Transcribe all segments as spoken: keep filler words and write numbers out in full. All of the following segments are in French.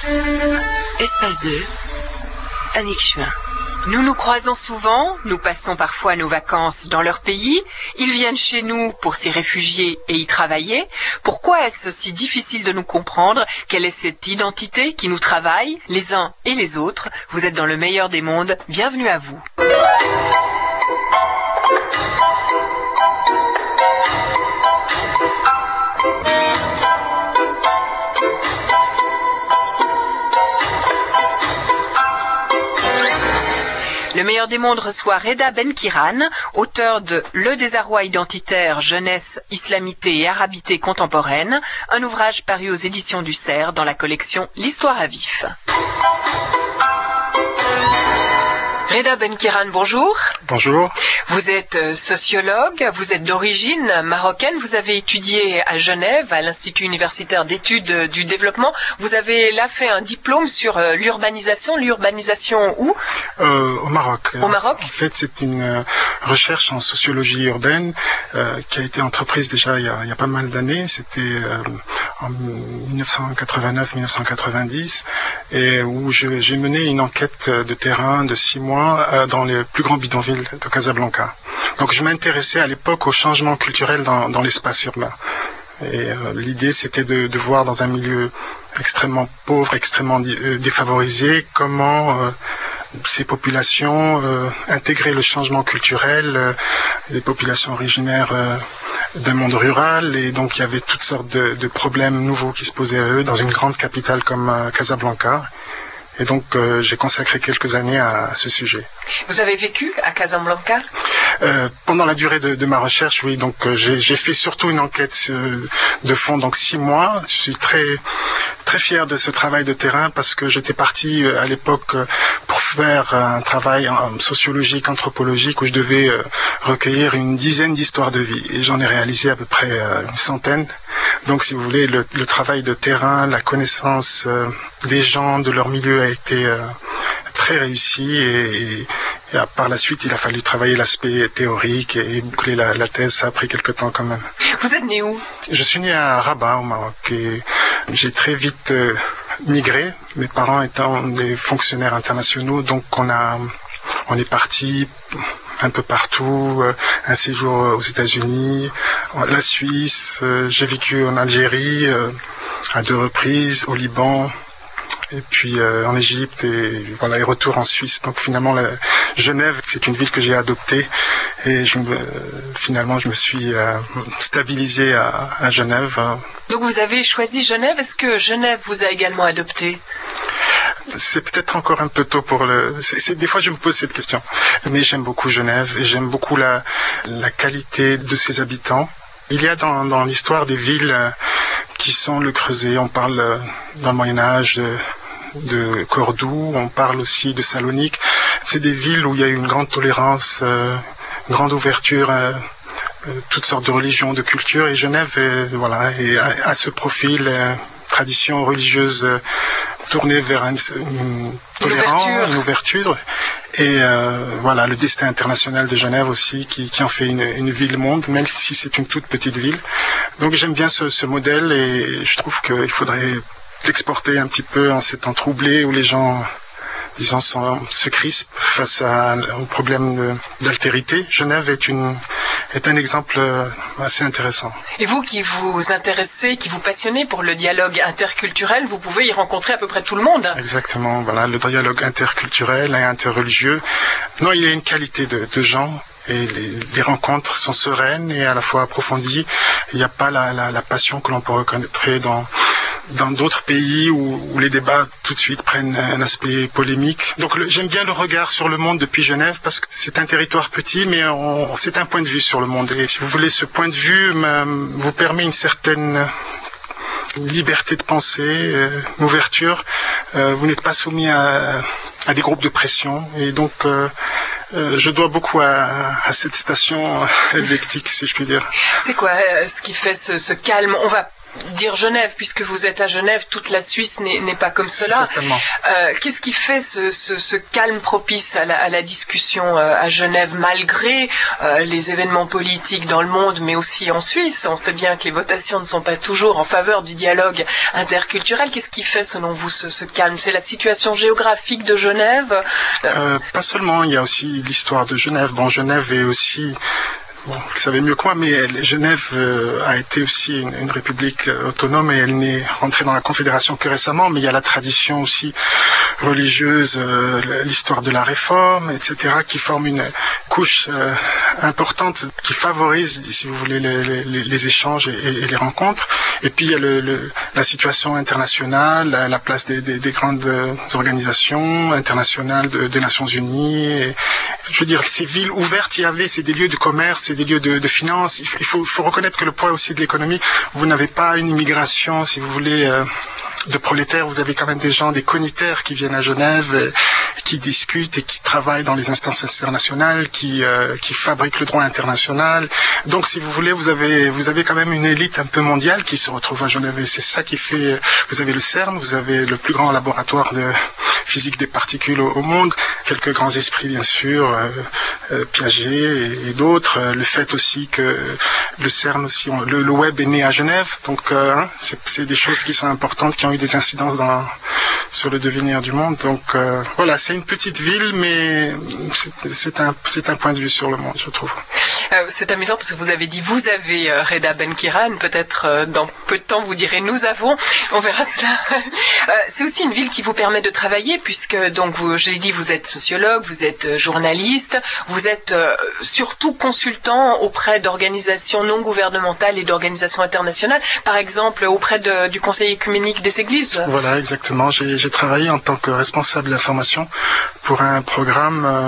Espace deux, Annick Chuin. Nous nous croisons souvent, nous passons parfois nos vacances dans leur pays, ils viennent chez nous pour s'y réfugier et y travailler. Pourquoi est-ce si difficile de nous comprendre? Quelle est cette identité qui nous travaille, les uns et les autres? Vous êtes dans le meilleur des mondes, bienvenue à vous. Le meilleur des mondes reçoit Reda Benkiran, auteur de Le désarroi identitaire, jeunesse, islamité et arabité contemporaine, un ouvrage paru aux éditions du Cerf dans la collection L'Histoire à vif. Reda Benkiran, bonjour. Bonjour. Vous êtes sociologue, vous êtes d'origine marocaine, vous avez étudié à Genève, à l'Institut universitaire d'études du développement. Vous avez là fait un diplôme sur l'urbanisation. L'urbanisation où? euh, Au Maroc. Au Maroc. En fait, c'est une euh, recherche en sociologie urbaine euh, qui a été entreprise déjà il y a, il y a pas mal d'années. C'était euh, en mille neuf cent quatre-vingt-neuf mille neuf cent quatre-vingt-dix, et où je, j'ai mené une enquête de terrain de six mois euh, dans les plus grands bidonvilles de Casablanca. Donc je m'intéressais à l'époque au changement culturel dans, dans l'espace urbain. Et euh, l'idée c'était de, de voir dans un milieu extrêmement pauvre, extrêmement euh, défavorisé, comment euh, ces populations euh, intégraient le changement culturel, euh, des populations originaires euh, d'un monde rural, et donc il y avait toutes sortes de, de problèmes nouveaux qui se posaient à eux dans une grande capitale comme euh, Casablanca. Et donc, euh, j'ai consacré quelques années à, à ce sujet. Vous avez vécu à Casablanca? euh, Pendant la durée de, de ma recherche, oui. Donc, euh, j'ai, j'ai fait surtout une enquête euh, de fond, donc six mois. Je suis très très fier de ce travail de terrain parce que j'étais parti euh, à l'époque euh, pour faire un travail euh, sociologique, anthropologique, où je devais euh, recueillir une dizaine d'histoires de vie. Et j'en ai réalisé à peu près euh, une centaine. Donc, si vous voulez, le, le travail de terrain, la connaissance euh, des gens, de leur milieu a été euh, très réussi, et, et, et par la suite, il a fallu travailler l'aspect théorique et, et boucler la, la thèse. Ça a pris quelques temps quand même. Vous êtes né où? Je suis né à Rabat, au Maroc, et j'ai très vite euh, migré, mes parents étant des fonctionnaires internationaux, donc on a, on est parti un peu partout, euh, un séjour aux États-Unis, la Suisse, euh, j'ai vécu en Algérie euh, à deux reprises, au Liban, et puis euh, en Égypte, et voilà, et retour en Suisse. Donc finalement, la, Genève, c'est une ville que j'ai adoptée, et je me, euh, finalement, je me suis euh, stabilisé à, à Genève. Donc vous avez choisi Genève. Est-ce que Genève vous a également adopté? C'est peut-être encore un peu tôt pour le... C'est, c'est, des fois, je me pose cette question. Mais j'aime beaucoup Genève, et j'aime beaucoup la, la qualité de ses habitants. Il y a dans, dans l'histoire des villes euh, qui sont le creuset. On parle euh, dans le Moyen-Âge de, de Cordoue, on parle aussi de Salonique. C'est des villes où il y a eu une grande tolérance, euh, une grande ouverture, euh, euh, toutes sortes de religions, de cultures. Et Genève, est, voilà, est, a, a ce profil, euh, tradition religieuse euh, tournée vers une, une tolérance, une, une ouverture. Et euh, voilà, le destin international de Genève aussi, qui, qui en fait une, une ville-monde, même si c'est une toute petite ville. Donc j'aime bien ce, ce modèle, et je trouve qu'il faudrait l'exporter un petit peu en ces temps troublés où les gens, disons, sont, se crispent face à, au problème de, d'altérité. Genève est, une, est un exemple assez intéressant. Et vous qui vous intéressez, qui vous passionnez pour le dialogue interculturel, vous pouvez y rencontrer à peu près tout le monde. Exactement, voilà, le dialogue interculturel et interreligieux. Non, il y a une qualité de, de gens, et les, les rencontres sont sereines et à la fois approfondies. Il n'y a pas la, la, la passion que l'on peut reconnaître dans... dans d'autres pays où, où les débats tout de suite prennent un aspect polémique. Donc le, j'aime bien le regard sur le monde depuis Genève, parce que c'est un territoire petit, mais on, c'est un point de vue sur le monde. Et si vous voulez, ce point de vue me, vous permet une certaine liberté de penser, euh, une ouverture. Euh, vous n'êtes pas soumis à, à des groupes de pression. Et donc, euh, euh, je dois beaucoup à, à cette station helvétique, si je puis dire. C'est quoi euh, ce qui fait ce, ce calme? On va dire Genève, puisque vous êtes à Genève, toute la Suisse n'est pas comme cela. Euh, Qu'est-ce qui fait ce, ce, ce calme propice à la, à la discussion euh, à Genève, malgré euh, les événements politiques dans le monde, mais aussi en Suisse? On sait bien que les votations ne sont pas toujours en faveur du dialogue interculturel. Qu'est-ce qui fait, selon vous, ce, ce calme? C'est la situation géographique de Genève? euh, Pas seulement, il y a aussi l'histoire de Genève. Bon, Genève est aussi... Bon, vous savez mieux que moi, mais elle, Genève euh, a été aussi une, une république euh, autonome et elle n'est rentrée dans la Confédération que récemment, mais il y a la tradition aussi religieuse, euh, l'histoire de la Réforme, et cetera, qui forme une couche euh, importante qui favorise, si vous voulez, les, les, les échanges et, et les rencontres. Et puis il y a le, le, la situation internationale, la, la place des, des, des grandes organisations internationales de, des Nations Unies. Et, je veux dire, ces villes ouvertes, il y avait, c'est des lieux de commerce, des lieux de, de finances. Il faut, il faut, faut reconnaître que le poids aussi de l'économie, vous n'avez pas une immigration, si vous voulez, euh, de prolétaires. Vous avez quand même des gens, des conitaires qui viennent à Genève, euh, qui discutent et qui travaillent dans les instances internationales, qui, euh, qui fabriquent le droit international. Donc, si vous voulez, vous avez, vous avez quand même une élite un peu mondiale qui se retrouve à Genève. Et c'est ça qui fait, vous avez le CERN, vous avez le plus grand laboratoire de physique des particules au, au monde, quelques grands esprits, bien sûr, euh, euh, Piaget et, et d'autres. Le fait aussi que le CERN aussi, on, le, le web est né à Genève. Donc, euh, hein, c'est des choses qui sont importantes, qui ont eu des incidences dans, sur le devenir du monde. Donc, euh, voilà, c'est une petite ville, mais c'est un, c'est un point de vue sur le monde, je trouve. Euh, c'est amusant parce que vous avez dit vous avez euh, Reda Ben-Kiran, peut-être euh, dans peu de temps vous direz nous avons, on verra cela. euh, c'est aussi une ville qui vous permet de travailler puisque, donc, j'ai dit, vous êtes sociologue, vous êtes journaliste, vous êtes euh, surtout consultant auprès d'organisations non gouvernementales et d'organisations internationales, par exemple auprès de, du Conseil œcuménique des Églises. Voilà, exactement. J'ai travaillé en tant que responsable d'information pour un programme euh,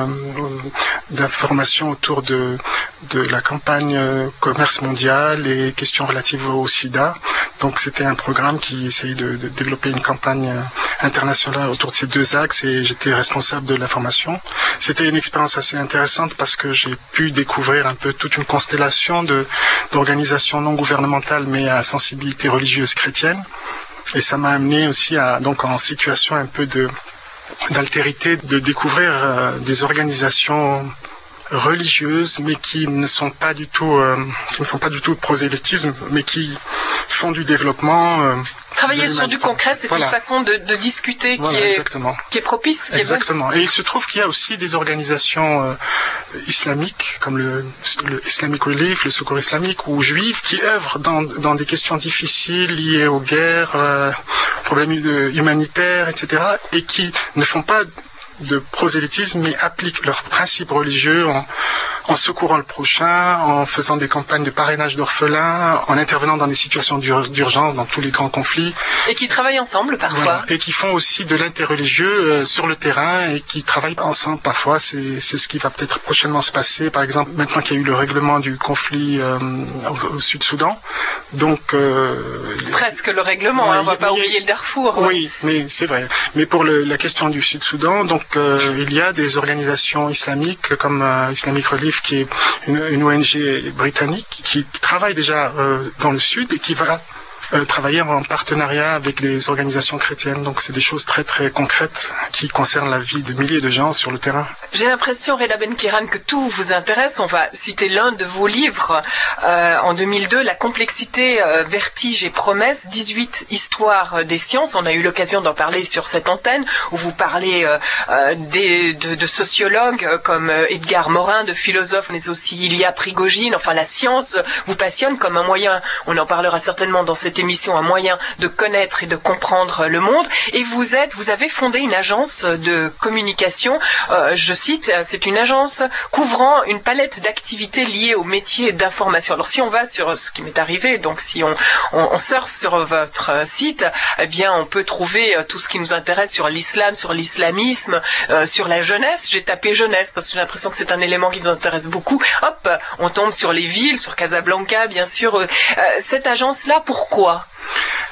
d'information autour de, de la campagne euh, commerce mondial et questions relatives au sida. Donc c'était un programme qui essayait de, de développer une campagne euh, internationale autour de ces deux axes et j'étais responsable de l'information. C'était une expérience assez intéressante parce que j'ai pu découvrir un peu toute une constellation de d'organisations non gouvernementales mais à sensibilité religieuse chrétienne. Et ça m'a amené aussi à, donc en situation un peu de d'altérité, de découvrir euh, des organisations religieuses, mais qui ne sont pas du tout, euh, qui ne font pas du tout de prosélytisme, mais qui font du développement. Euh, Travailler sur du concret, c'est voilà. Une façon de, de discuter voilà, qui, est, qui est propice, qui exactement. est bonne. Et il se trouve qu'il y a aussi des organisations euh, islamiques, comme le, le Islamic Relief, le Secours islamique, ou juifs, qui œuvrent dans, dans des questions difficiles liées aux guerres, euh, problèmes humanitaires, et cetera, et qui ne font pas de prosélytisme, mais appliquent leurs principes religieux en, en secourant le prochain, en faisant des campagnes de parrainage d'orphelins, en intervenant dans des situations d'urgence, dans tous les grands conflits. Et qui travaillent ensemble parfois. Voilà. Et qui font aussi de l'interreligieux euh, sur le terrain et qui travaillent ensemble parfois. C'est ce qui va peut-être prochainement se passer. Par exemple, maintenant qu'il y a eu le règlement du conflit euh, au, au Sud-Soudan. Donc, euh, presque le règlement, ouais, hein, on ne va pas oublier le Darfour. Ouais. Oui, mais c'est vrai. Mais pour le, la question du Sud-Soudan, donc euh, il y a des organisations islamiques comme euh, Islamic Relief, qui est une, une O N G britannique qui travaille déjà euh, dans le Sud et qui va euh, travailler en partenariat avec des organisations chrétiennes. Donc c'est des choses très très concrètes qui concernent la vie de milliers de gens sur le terrain. J'ai l'impression, Reda Ben-Kiran, que tout vous intéresse. On va citer l'un de vos livres euh, en deux mille deux, La complexité, euh, vertige et promesse, dix-huit histoires des sciences. On a eu l'occasion d'en parler sur cette antenne, où vous parlez euh, euh, des, de, de sociologues euh, comme euh, Edgar Morin, de philosophes, mais aussi Ilya Prigogine. Enfin, la science vous passionne comme un moyen, on en parlera certainement dans cette émission, un moyen de connaître et de comprendre le monde. Et vous êtes, vous avez fondé une agence de communication, euh, je cite, c'est une agence couvrant une palette d'activités liées au métier d'information. Alors si on va sur ce qui m'est arrivé, donc si on, on, on surfe sur votre site, eh bien on peut trouver tout ce qui nous intéresse sur l'islam, sur l'islamisme, euh, sur la jeunesse. J'ai tapé jeunesse parce que j'ai l'impression que c'est un élément qui nous intéresse beaucoup. Hop, on tombe sur les villes, sur Casablanca, bien sûr. Euh, cette agence-là, pourquoi ?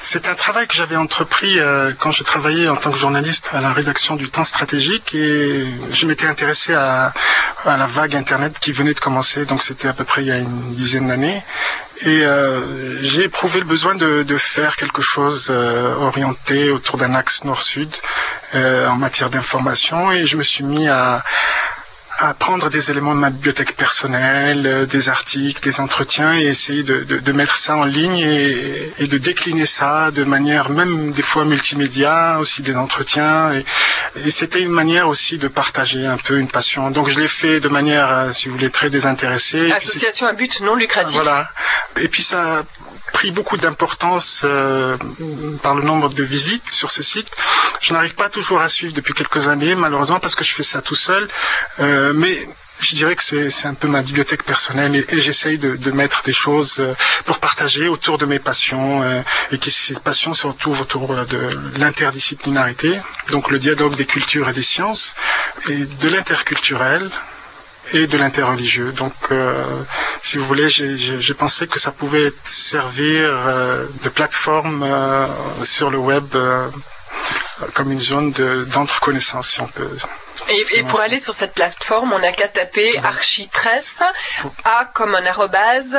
C'est un travail que j'avais entrepris euh, quand je travaillais en tant que journaliste à la rédaction du Temps stratégique et je m'étais intéressé à, à la vague Internet qui venait de commencer, donc c'était à peu près il y a une dizaine d'années. Et euh, j'ai éprouvé le besoin de, de faire quelque chose euh, orienté autour d'un axe nord-sud euh, en matière d'information et je me suis mis à à prendre des éléments de ma bibliothèque personnelle, euh, des articles, des entretiens et essayer de, de, de mettre ça en ligne et, et de décliner ça de manière même des fois multimédia, aussi des entretiens et, et c'était une manière aussi de partager un peu une passion. Donc je l'ai fait de manière, euh, si vous voulez, très désintéressée. Association à but non lucratif. Voilà. Et puis ça a pris beaucoup d'importance euh, par le nombre de visites sur ce site. Je n'arrive pas toujours à suivre depuis quelques années, malheureusement, parce que je fais ça tout seul. Euh, mais je dirais que c'est, c'est un peu ma bibliothèque personnelle et, et j'essaye de, de mettre des choses euh, pour partager autour de mes passions euh, et que ces passions se retrouvent autour de l'interdisciplinarité, donc le dialogue des cultures et des sciences, et de l'interculturel et de l'interreligieux. Donc, euh, si vous voulez, j'ai, j'ai, j'ai pensé que ça pouvait servir euh, de plateforme euh, sur le web euh, comme une zone de, d'entreconnaissance, si on peut. Et, et pour aller sur cette plateforme, on n'a qu'à taper Archipresse, A comme un arrobase,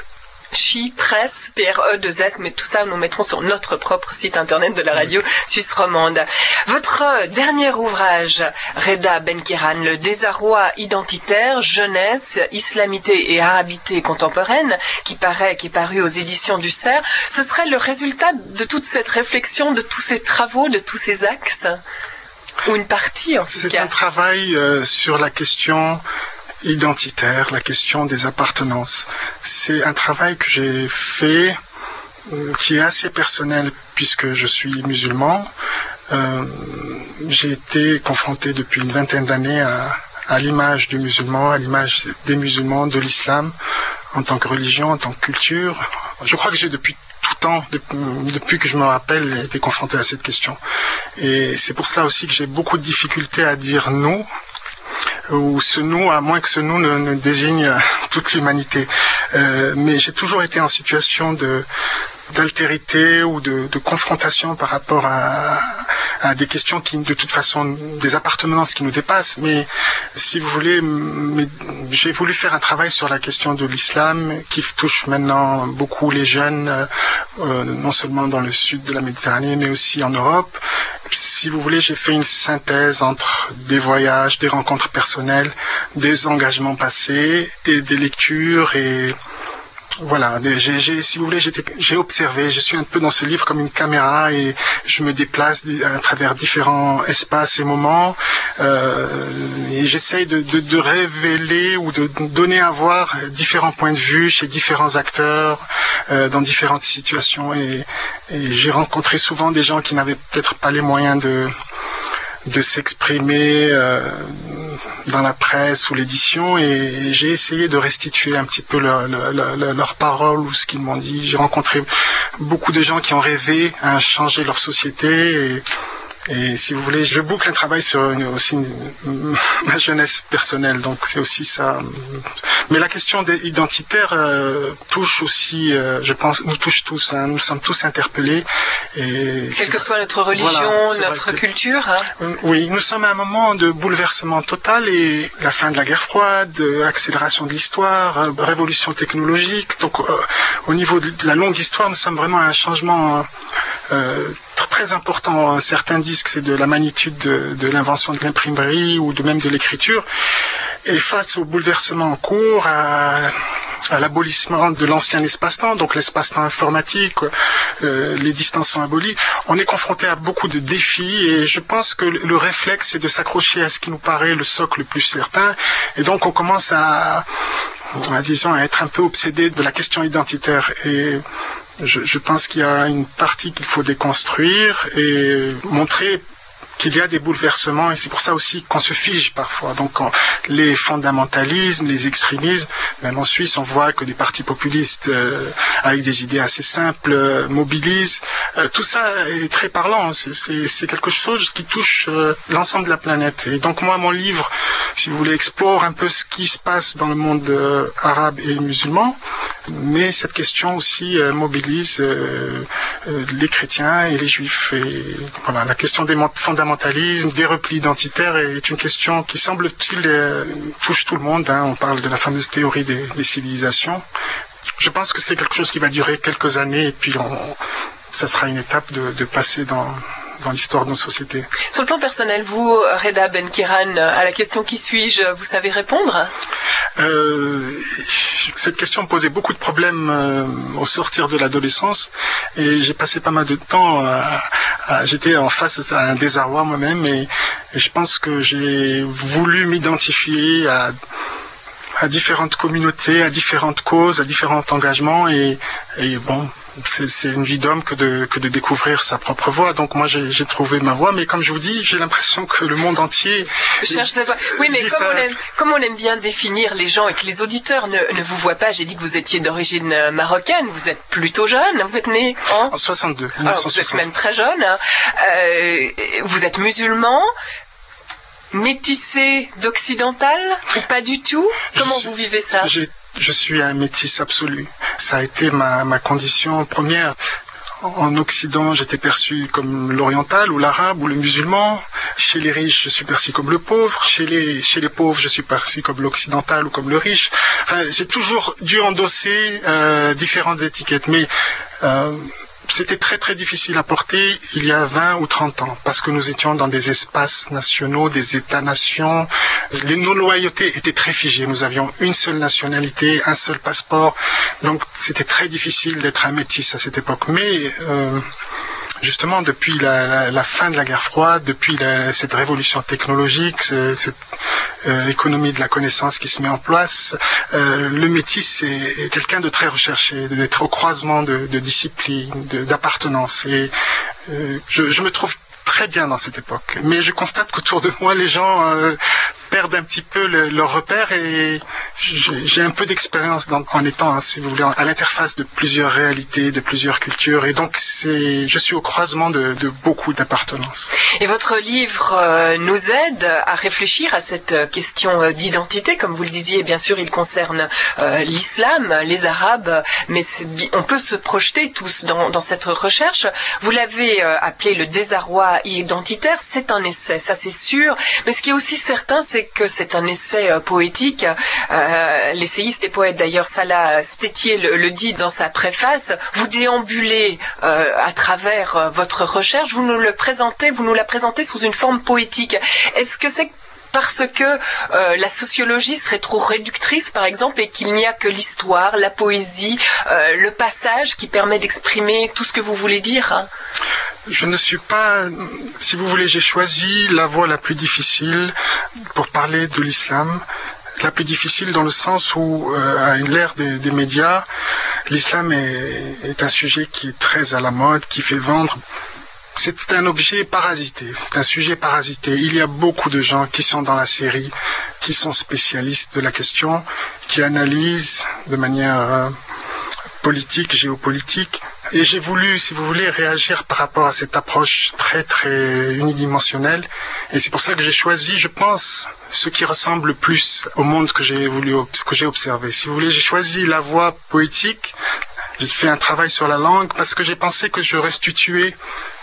Chipresse, P R E deux S, mais tout ça nous mettrons sur notre propre site internet de la radio suisse romande. Votre dernier ouvrage, Reda Benkiran, le désarroi identitaire, jeunesse, islamité et arabité contemporaine, qui paraît, qui est paru aux éditions du Cerf, ce serait le résultat de toute cette réflexion, de tous ces travaux, de tous ces axes, ou une partie en tout C'est cas. C'est un travail euh, sur la question identitaire, la question des appartenances. C'est un travail que j'ai fait euh, qui est assez personnel puisque je suis musulman. Euh, j'ai été confronté depuis une vingtaine d'années à, à l'image du musulman, à l'image des musulmans, de l'islam en tant que religion, en tant que culture. Je crois que j'ai depuis tout temps, depuis, depuis que je me rappelle, été confronté à cette question. Et c'est pour cela aussi que j'ai beaucoup de difficultés à dire nous, ou ce nous, à moins que ce nous ne, ne désigne toute l'humanité. Euh, mais j'ai toujours été en situation de d'altérité ou de, de confrontation par rapport à, à des questions qui, de toute façon, des appartenances qui nous dépassent. Mais si vous voulez, mais, j'ai voulu faire un travail sur la question de l'islam qui touche maintenant beaucoup les jeunes, euh, non seulement dans le sud de la Méditerranée, mais aussi en Europe. Si vous voulez, j'ai fait une synthèse entre des voyages, des rencontres personnelles, des engagements passés et des lectures et voilà, j'ai, j'ai, si vous voulez, j'ai, j'ai observé, je suis un peu dans ce livre comme une caméra et je me déplace à travers différents espaces et moments euh, et j'essaye de, de, de révéler ou de donner à voir différents points de vue chez différents acteurs euh, dans différentes situations et, et j'ai rencontré souvent des gens qui n'avaient peut-être pas les moyens de de s'exprimer euh, dans la presse ou l'édition et j'ai essayé de restituer un petit peu leur, leur, leur, leurs paroles ou ce qu'ils m'ont dit. J'ai rencontré beaucoup de gens qui ont rêvé à changer leur société et, et si vous voulez, je boucle un travail sur une, aussi une, ma jeunesse personnelle, donc c'est aussi ça. Mais la question des identitaires euh, touche aussi, euh, je pense, nous touche tous, hein, nous sommes tous interpellés. Et quelle que soit notre religion, voilà, notre que, culture. Hein. Oui, nous sommes à un moment de bouleversement total et la fin de la guerre froide, accélération de l'histoire, euh, révolution technologique. Donc euh, au niveau de la longue histoire, nous sommes vraiment à un changement euh, très important. Certains disent que c'est de la magnitude de, de l'invention de l'imprimerie ou de même de l'écriture. Et face au bouleversement en cours, à, à l'abolissement de l'ancien espace-temps, donc l'espace-temps informatique, euh, les distances sont abolies, on est confronté à beaucoup de défis et je pense que le, le réflexe c'est de s'accrocher à ce qui nous paraît le socle le plus certain et donc on commence à, à disons, à être un peu obsédé de la question identitaire et Je, je pense qu'il y a une partie qu'il faut déconstruire et montrer qu'il y a des bouleversements et c'est pour ça aussi qu'on se fige parfois. Donc quand les fondamentalismes, les extrémismes, même en Suisse, on voit que des partis populistes euh, avec des idées assez simples euh, mobilisent. Euh, tout ça est très parlant. C'est, c'est, c'est quelque chose qui touche euh, l'ensemble de la planète. Et donc moi, mon livre, si vous voulez, explore un peu ce qui se passe dans le monde euh, arabe et musulman. Mais cette question aussi euh, mobilise euh, euh, les chrétiens et les juifs. Et voilà, la question des fondamentalismes, des replis identitaires est une question qui semble-t-il euh, touche tout le monde. Hein. On parle de la fameuse théorie des, des civilisations. Je pense que c'est quelque chose qui va durer quelques années et puis on, ça sera une étape de, de passer dans, dans l'histoire de nos sociétés. Sur le plan personnel, vous, Reda Ben-Kiran, à la question qui suis-je, vous savez répondre ? euh, Cette question me posait beaucoup de problèmes euh, au sortir de l'adolescence et j'ai passé pas mal de temps à, à, j'étais en face à un désarroi moi-même et, et je pense que j'ai voulu m'identifier à à différentes communautés, à différentes causes, à différents engagements et, et bon, c'est, c'est une vie d'homme que de, que de découvrir sa propre voie. Donc moi j'ai, j'ai trouvé ma voie, mais comme je vous dis, j'ai l'impression que le monde entier cherche cette voie. Oui, mais comme on, aime, comme on aime bien définir les gens et que les auditeurs ne, ne vous voient pas, j'ai dit que vous étiez d'origine marocaine, vous êtes plutôt jeune, vous êtes né en, en soixante-deux. Alors, vous êtes même très jeune. Euh, vous êtes musulman. Métissé d'occidental ou pas du tout? Comment suis, vous vivez ça? je, je suis un métis absolu. Ça a été ma, ma condition première. En Occident, j'étais perçu comme l'oriental ou l'arabe ou le musulman. Chez les riches, je suis perçu comme le pauvre. Chez les, chez les pauvres, je suis perçu comme l'occidental ou comme le riche. Enfin, j'ai toujours dû endosser euh, différentes étiquettes. Mais euh, c'était très très difficile à porter il y a vingt ou trente ans, parce que nous étions dans des espaces nationaux, des États-nations. Les non-loyautés étaient très figées. Nous avions une seule nationalité, un seul passeport. Donc c'était très difficile d'être un métis à cette époque. Mais euh, justement, depuis la, la, la fin de la guerre froide, depuis la, cette révolution technologique, cette euh, économie de la connaissance qui se met en place, euh, le métis est, est quelqu'un de très recherché, d'être au croisement de, de disciplines, de, d'appartenance. Et euh, je, je me trouve très bien dans cette époque. Mais je constate qu'autour de moi, les gens euh, perdent un petit peu le, leur repère et j'ai, j'ai un peu d'expérience dans, en étant, hein, si vous voulez, à l'interface de plusieurs réalités, de plusieurs cultures. Et donc, c'est, je suis au croisement de, de beaucoup d'appartenances. Et votre livre euh, nous aide à réfléchir à cette question d'identité. Comme vous le disiez, bien sûr, il concerne euh, l'islam, les Arabes, mais c'est, on peut se projeter tous dans, dans cette recherche. Vous l'avez euh, appelé le désarroi identitaire. C'est un essai, ça c'est sûr. Mais ce qui est aussi certain, c'est que c'est un essai euh, poétique. Euh, l'essayiste et poète d'ailleurs Salah Stétier le, le dit dans sa préface. Vous déambulez euh, à travers euh, votre recherche, vous nous le présentez, vous nous la présentez sous une forme poétique. Est-ce que c'est parce que euh, la sociologie serait trop réductrice, par exemple, et qu'il n'y a que l'histoire, la poésie, euh, le passage qui permet d'exprimer tout ce que vous voulez dire, hein? Je ne suis pas, si vous voulez, j'ai choisi la voie la plus difficile pour parler de l'islam. La plus difficile dans le sens où, euh, à l'ère des, des médias, l'islam est, est un sujet qui est très à la mode, qui fait vendre. C'est un objet parasité, c'est un sujet parasité. Il y a beaucoup de gens qui sont dans la série, qui sont spécialistes de la question, qui analysent de manière euh, politique, géopolitique. Et j'ai voulu, si vous voulez, réagir par rapport à cette approche très très unidimensionnelle. Et c'est pour ça que j'ai choisi, je pense, ce qui ressemble le plus au monde que j'ai voulu, que j'ai observé. Si vous voulez, j'ai choisi la voie poétique. J'ai fait un travail sur la langue parce que j'ai pensé que je restituais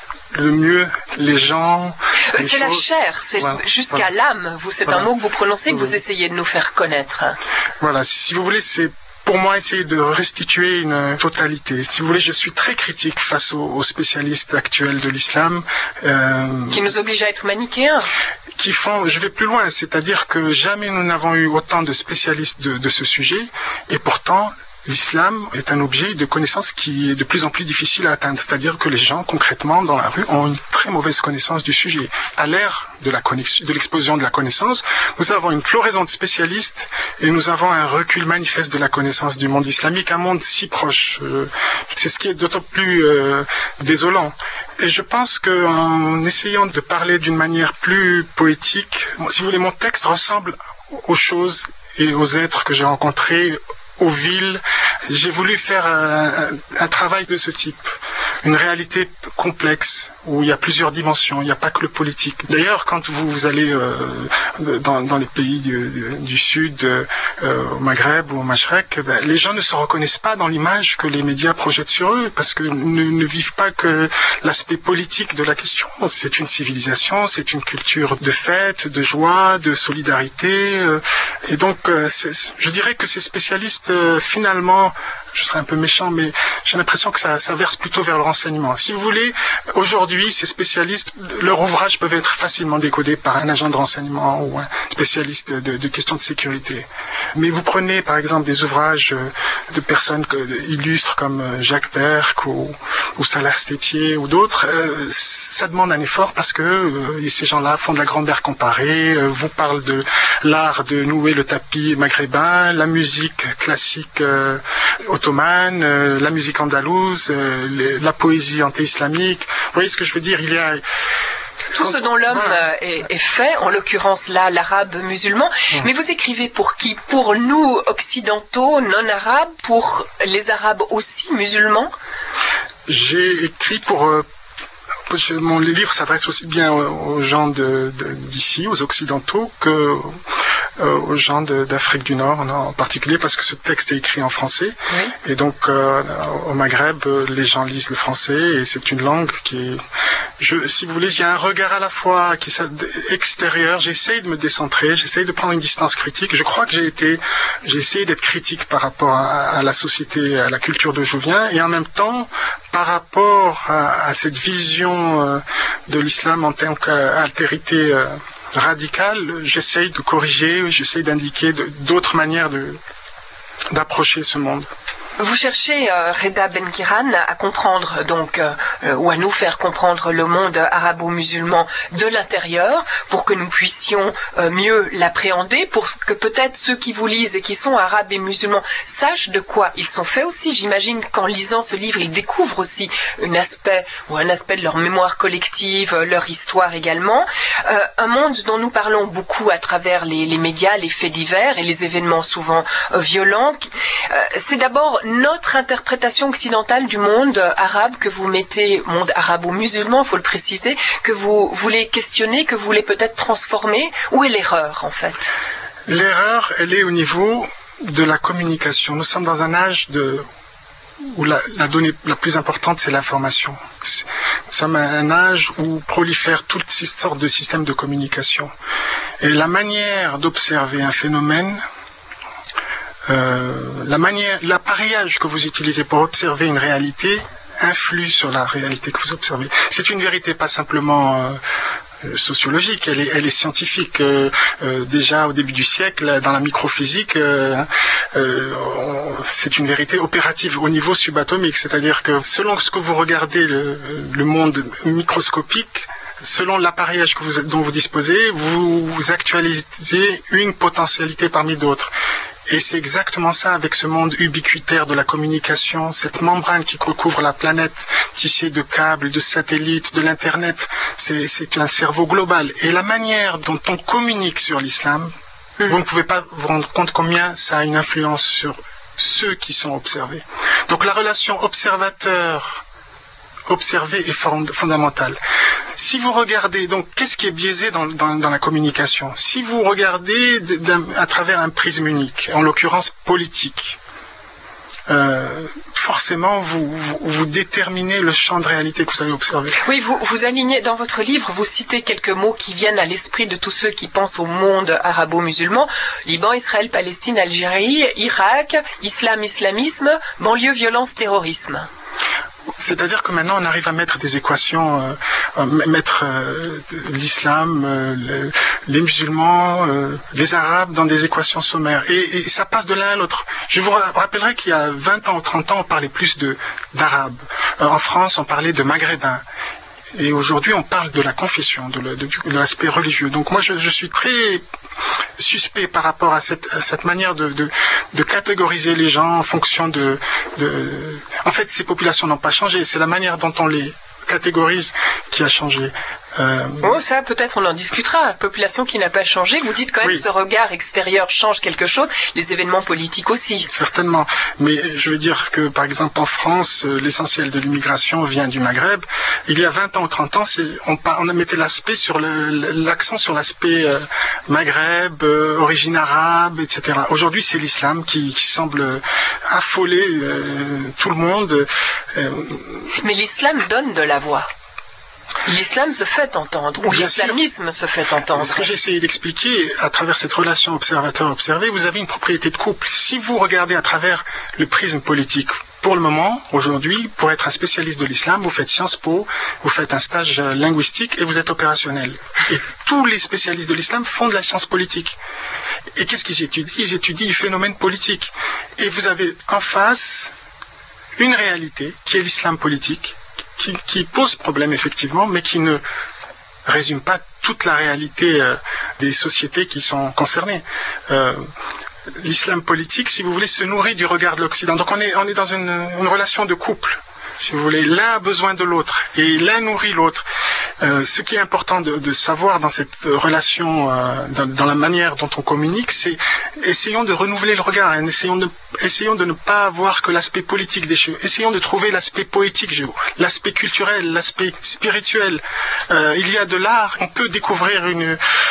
le mieux les gens. Les c'est choses. La chair, c'est voilà, jusqu'à voilà. l'âme. Vous, c'est voilà. un mot que vous prononcez, que voilà. vous essayez de nous faire connaître. Voilà, si, si vous voulez, c'est pour moi essayer de restituer une totalité. Si vous voulez, je suis très critique face aux, aux spécialistes actuels de l'islam. Euh, qui nous obligent à être manichéens. Qui font, je vais plus loin, c'est-à-dire que jamais nous n'avons eu autant de spécialistes de, de ce sujet, et pourtant, l'islam est un objet de connaissance qui est de plus en plus difficile à atteindre. C'est-à-dire que les gens, concrètement, dans la rue, ont une très mauvaise connaissance du sujet. À l'ère de la connexion, de l'explosion de la connaissance, nous avons une floraison de spécialistes et nous avons un recul manifeste de la connaissance du monde islamique, un monde si proche. Euh, c'est ce qui est d'autant plus euh, désolant. Et je pense qu'en essayant de parler d'une manière plus poétique, si vous voulez, mon texte ressemble aux choses et aux êtres que j'ai rencontrés, aux villes. J'ai voulu faire un, un, un travail de ce type. une réalité complexe où il y a plusieurs dimensions, il n'y a pas que le politique. D'ailleurs, quand vous, vous allez euh, dans, dans les pays du, du Sud, euh, au Maghreb ou au Mashrek, ben, les gens ne se reconnaissent pas dans l'image que les médias projettent sur eux, parce que ne, ne vivent pas que l'aspect politique de la question. C'est une civilisation, c'est une culture de fête, de joie, de solidarité, euh, et donc euh, je dirais que ces spécialistes, euh, finalement, je serais un peu méchant, mais j'ai l'impression que ça, ça verse plutôt vers le renseignement. Si vous voulez, aujourd'hui, ces spécialistes, leurs ouvrages peuvent être facilement décodés par un agent de renseignement ou un spécialiste de, de questions de sécurité. Mais vous prenez, par exemple, des ouvrages de personnes que, illustres comme Jacques Berck ou, ou Salah Stétier ou d'autres, euh, ça demande un effort parce que euh, ces gens-là font de la grammaire comparée, euh, vous parlent de l'art de nouer le tapis maghrébin, la musique classique euh, ottomane, euh, la musique andalouse, euh, les, la poésie anti-islamique. Vous voyez ce que je veux dire? Il y a tout ce dont l'homme voilà. est, est fait, en l'occurrence là, l'arabe musulman. Mmh. Mais vous écrivez pour qui? Pour nous, occidentaux, non-arabes? Pour les arabes aussi, musulmans? J'ai écrit pour... Euh, mon livre s'adresse aussi bien aux gens de, de, d'ici, aux occidentaux, que euh, aux gens de, d'Afrique du Nord en particulier, parce que ce texte est écrit en français. Oui. Et donc, euh, au Maghreb, les gens lisent le français et c'est une langue qui est... Je, si vous voulez, il y a un regard à la fois qui est extérieur. J'essaye de me décentrer, j'essaye de prendre une distance critique. Je crois que j'ai été, j'ai essayé d'être critique par rapport à, à la société, à la culture d'où je viens, et en même temps, par rapport à, à cette vision euh, de l'islam en tant qu'altérité euh, radicale, j'essaye de corriger, j'essaye d'indiquer de, d'autres manières de, d'approcher ce monde. Vous cherchez, euh, Reda Benkiran, à comprendre donc, euh, ou à nous faire comprendre le monde arabo-musulman de l'intérieur, pour que nous puissions euh, mieux l'appréhender, pour que peut-être ceux qui vous lisent et qui sont arabes et musulmans sachent de quoi ils sont faits aussi. J'imagine qu'en lisant ce livre, ils découvrent aussi un aspect, ou un aspect de leur mémoire collective, leur histoire également. Euh, un monde dont nous parlons beaucoup à travers les, les médias, les faits divers et les événements souvent euh, violents. Euh, c'est d'abord notre interprétation occidentale du monde arabe que vous mettez, monde arabo-musulman, il faut le préciser, que vous voulez questionner, que vous voulez peut-être transformer. Où est l'erreur, en fait? L'erreur, elle est au niveau de la communication. Nous sommes dans un âge de... où la, la donnée la plus importante, c'est l'information. Nous sommes à un âge où prolifèrent toutes ces sortes de systèmes de communication. Et la manière d'observer un phénomène... Euh, la manière, l'appareillage que vous utilisez pour observer une réalité influe sur la réalité que vous observez. C'est une vérité pas simplement euh, sociologique, elle est, elle est scientifique. Euh, euh, déjà au début du siècle, dans la microphysique, euh, euh, on, c'est une vérité opérative au niveau subatomique, c'est-à-dire que selon ce que vous regardez le, le monde microscopique, selon l'appareillage que vous, dont vous disposez, vous, vous actualisez une potentialité parmi d'autres. Et c'est exactement ça avec ce monde ubiquitaire de la communication, cette membrane qui recouvre la planète, tissée de câbles, de satellites, de l'Internet. C'est, c'est un cerveau global. Et la manière dont on communique sur l'islam, mmh. vous ne pouvez pas vous rendre compte combien ça a une influence sur ceux qui sont observés. Donc la relation observateur observé est fondamentale. Si vous regardez, donc, qu'est-ce qui est biaisé dans, dans, dans la communication? Si vous regardez à travers un prisme unique, en l'occurrence politique, euh, forcément, vous, vous, vous déterminez le champ de réalité que vous allez observer. Oui, vous, vous alignez, dans votre livre, vous citez quelques mots qui viennent à l'esprit de tous ceux qui pensent au monde arabo-musulman: Liban, Israël, Palestine, Algérie, Irak, islam, islamisme, banlieue, violence, terrorisme. C'est-à-dire que maintenant on arrive à mettre des équations, euh, mettre euh, l'islam, euh, le, les musulmans, euh, les arabes dans des équations sommaires. Et, et ça passe de l'un à l'autre. Je vous rappellerai qu'il y a vingt ans ou trente ans, on parlait plus de, d'arabes. Euh, en France, on parlait de maghrébins. Et aujourd'hui, on parle de la confession, de, le, de, de l'aspect religieux. Donc moi, je, je suis très suspect par rapport à cette, à cette manière de, de, de catégoriser les gens en fonction de, de... En fait, ces populations n'ont pas changé. C'est la manière dont on les catégorise qui a changé. Euh, oh, ça, peut-être on en discutera. Population qui n'a pas changé. Vous dites quand même oui. que ce regard extérieur change quelque chose. Les événements politiques aussi. Certainement. Mais je veux dire que, par exemple, en France, l'essentiel de l'immigration vient du Maghreb. Il y a vingt ans ou trente ans, c'est, on, on mettait l'aspect sur le, l'accent sur l'aspect euh, Maghreb, euh, origine arabe, et cetera. Aujourd'hui, c'est l'islam qui, qui semble affoler euh, tout le monde. Euh, Mais l'islam donne de la voix. L'islam se fait entendre, ou Bien l'islamisme sûr. se fait entendre. Ce que j'ai essayé d'expliquer à travers cette relation observateur-observé, vous avez une propriété de couple. Si vous regardez à travers le prisme politique, pour le moment, aujourd'hui, pour être un spécialiste de l'islam, vous faites Sciences Po, vous faites un stage linguistique et vous êtes opérationnel. Et tous les spécialistes de l'islam font de la science politique. Et qu'est-ce qu'ils étudient? Ils étudient le phénomène politique. Et vous avez en face une réalité qui est l'islam politique, Qui, qui pose problème effectivement, mais qui ne résume pas toute la réalité euh, des sociétés qui sont concernées. Euh, l'islam politique, si vous voulez, se nourrit du regard de l'Occident. Donc on est, on est dans une, une relation de couple, si vous voulez. L'un a besoin de l'autre, et l'un nourrit l'autre. Euh, ce qui est important de, de savoir dans cette relation, euh, dans, dans la manière dont on communique, c'est essayons de renouveler le regard, et essayons de, essayons de ne pas avoir que l'aspect politique des choses. Essayons de trouver l'aspect poétique, l'aspect culturel, l'aspect spirituel. Euh, il y a de l'art, on peut découvrir une,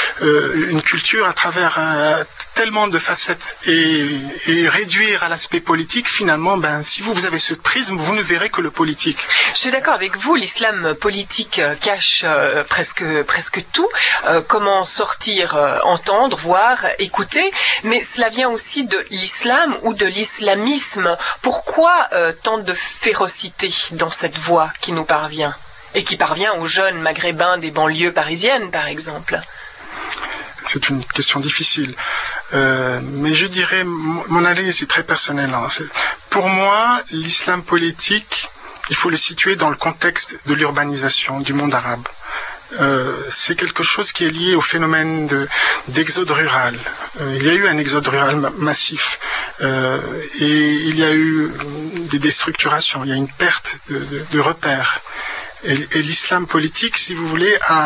euh, une culture à travers euh, tellement de facettes, et, et réduire à l'aspect politique, finalement, ben, si vous, vous avez ce prisme, vous ne verrez que le politique. Je suis d'accord avec vous, l'islam politique cache euh, presque, presque tout. Euh, comment sortir, euh, entendre, voir, écouter. Mais cela vient aussi de l'islam ou de l'islamisme. Pourquoi euh, tant de férocité dans cette voix qui nous parvient? Et qui parvient aux jeunes maghrébins des banlieues parisiennes, par exemple? C'est une question difficile. Euh, mais je dirais, mon analyse est très personnelle. Hein. Pour moi, l'islam politique, il faut le situer dans le contexte de l'urbanisation du monde arabe. Euh, c'est quelque chose qui est lié au phénomène de, d'exode rural. Euh, il y a eu un exode rural ma- massif. Euh, et il y a eu des déstructurations, il y a une perte de, de, de repères. Et, et l'islam politique, si vous voulez, a...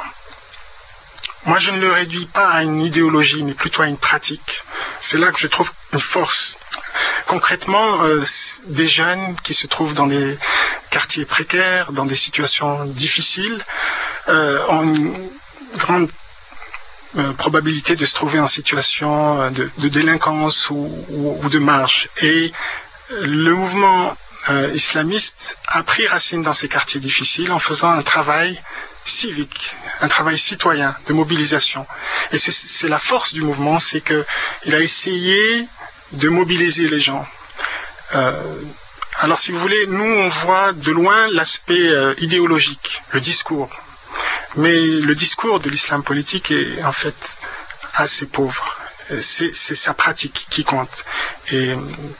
Moi, je ne le réduis pas à une idéologie, mais plutôt à une pratique. C'est là que je trouve une force. Concrètement, euh, des jeunes qui se trouvent dans des quartiers précaires, dans des situations difficiles, euh, ont une grande euh, probabilité de se trouver en situation de, de délinquance ou, ou, ou de marge. Et le mouvement euh, islamiste a pris racine dans ces quartiers difficiles en faisant un travail civique, un travail citoyen de mobilisation. Et c'est, c'est la force du mouvement, c'est que il a essayé de mobiliser les gens. Euh, alors, si vous voulez, nous, on voit de loin l'aspect euh, idéologique, le discours. Mais le discours de l'islam politique est en fait assez pauvre. C'est, c'est sa pratique qui compte. Et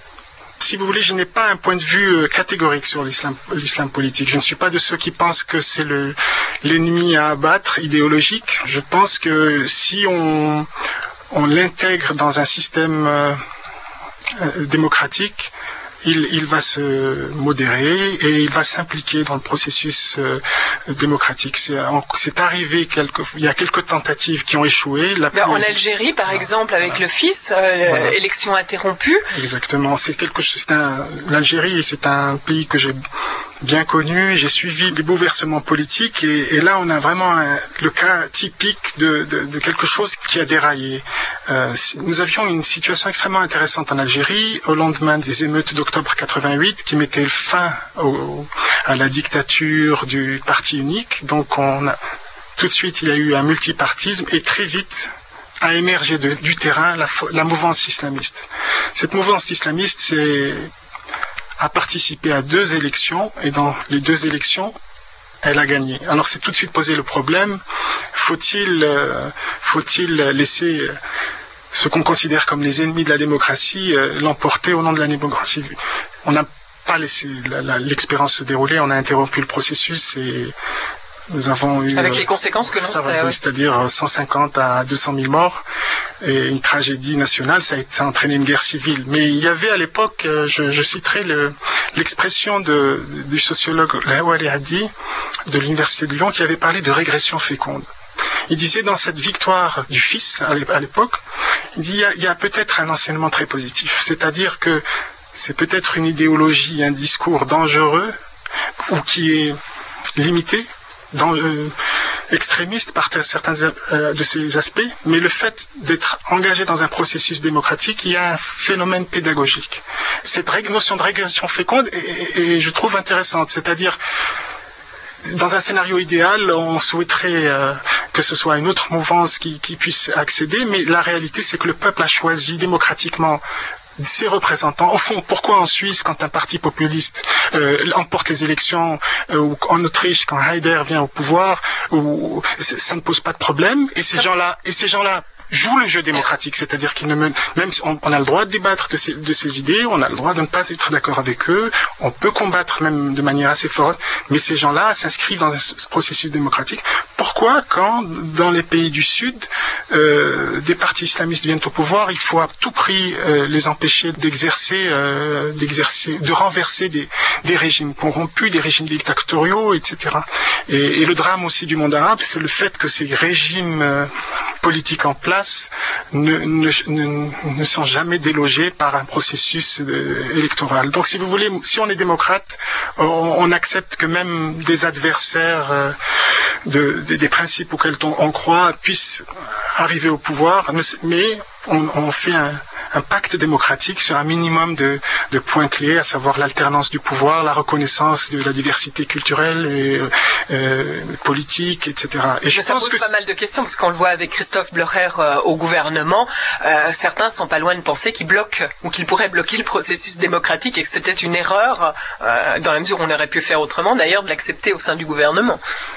si vous voulez, je n'ai pas un point de vue catégorique sur l'islam, l'islam politique. Je ne suis pas de ceux qui pensent que c'est le, l'ennemi à abattre idéologique. Je pense que si on, on l'intègre dans un système euh, démocratique, il, il va se modérer et il va s'impliquer dans le processus euh, démocratique. C'est, c'est arrivé, quelques, il y a quelques tentatives qui ont échoué. La ben, en Algérie, par voilà. exemple, avec voilà. le fils, euh, voilà. élection interrompue. Exactement. C'est quelque chose. C'est un, l'Algérie, c'est un pays que j'ai bien connu. J'ai suivi les bouleversements politiques et, et là, on a vraiment un, le cas typique de, de, de quelque chose qui a déraillé. Euh, nous avions une situation extrêmement intéressante en Algérie au lendemain des émeutes d'octobre quatre-vingt-huit qui mettaient fin au, à la dictature du parti unique. Donc, on a, tout de suite, il y a eu un multipartisme et très vite a émergé de, du terrain la, la mouvance islamiste. Cette mouvance islamiste, c'est a participé à deux élections et dans les deux élections, elle a gagné. Alors c'est tout de suite posé le problème, faut-il, euh, faut-il laisser euh, ce qu'on considère comme les ennemis de la démocratie euh, l'emporter au nom de la démocratie? On n'a pas laissé la, la, l'expérience se dérouler, on a interrompu le processus et nous avons eu... Avec les conséquences que l'on sait. Oui, c'est-à-dire cent cinquante à deux cent mille morts et une tragédie nationale, ça a, ça a entraîné une guerre civile. Mais il y avait à l'époque, je, je citerai le, l'expression de, du sociologue Lahawari Hadi, de l'Université de Lyon qui avait parlé de régression féconde. Il disait dans cette victoire du Fils à l'époque, il dit il y a, il y a peut-être un enseignement très positif, c'est-à-dire que c'est peut-être une idéologie, un discours dangereux ou qui est limité, dans, euh, extrémiste par certains euh, de ces aspects, mais le fait d'être engagé dans un processus démocratique, il y a un phénomène pédagogique. Cette notion de régression féconde est, est, est je trouve intéressante, c'est-à-dire dans un scénario idéal, on souhaiterait euh, que ce soit une autre mouvance qui, qui puisse accéder, mais la réalité, c'est que le peuple a choisi démocratiquement ses représentants. Au fond, pourquoi en Suisse, quand un parti populiste euh, emporte les élections, euh, ou en Autriche, quand Haider vient au pouvoir, ou, ça ne pose pas de problème, et ces gens-là, et ces gens-là jouent le jeu démocratique, c'est-à-dire qu'ils ne menent, même si on, on a le droit de débattre de ces, de ces idées, on a le droit de ne pas être d'accord avec eux, on peut combattre même de manière assez forte, mais ces gens-là s'inscrivent dans ce processus démocratique. Pourquoi, quand dans les pays du Sud, euh, des partis islamistes viennent au pouvoir, il faut à tout prix euh, les empêcher d'exercer, euh, d'exercer, de renverser des, des régimes corrompus, des régimes dictatoriaux, et cetera. Et, et le drame aussi du monde arabe, c'est le fait que ces régimes euh, politiques en place Ne, ne, ne, ne sont jamais délogés par un processus euh, électoral. Donc, si vous voulez, si on est démocrate, on, on accepte que même des adversaires euh, de, de, des principes auxquels on, on croit puissent arriver au pouvoir, mais on, on fait un, un pacte démocratique sur un minimum de, de points clés, à savoir l'alternance du pouvoir, la reconnaissance de la diversité culturelle et euh, politique, et cetera. Et Mais je ça pense pose que pas mal de questions, parce qu'on le voit avec Christophe Blocher euh, au gouvernement. Euh, certains sont pas loin de penser qu'il bloque, ou qu'il pourrait bloquer le processus démocratique, et que c'était une erreur, euh, dans la mesure où on aurait pu faire autrement, d'ailleurs, de l'accepter au sein du gouvernement.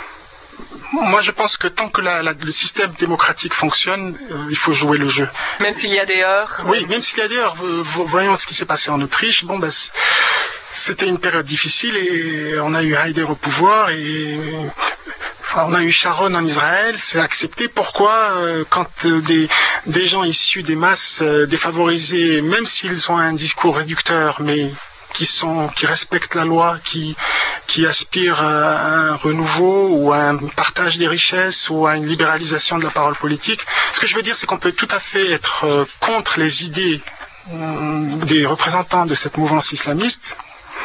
Moi, je pense que tant que la, la, le système démocratique fonctionne, euh, il faut jouer le jeu. Même s'il y a des heurts. Oui, même s'il y a des heurts. Voyons ce qui s'est passé en Autriche. Bon, ben, c'était une période difficile et on a eu Haider au pouvoir et enfin, on a eu Sharon en Israël. C'est accepté. Pourquoi, euh, quand euh, des, des gens issus des masses euh, défavorisées, même s'ils ont un discours réducteur, mais qui sont, qui respectent la loi, qui, qui aspirent à un renouveau ou à un partage des richesses ou à une libéralisation de la parole politique. Ce que je veux dire, c'est qu'on peut tout à fait être euh, contre les idées euh, des représentants de cette mouvance islamiste,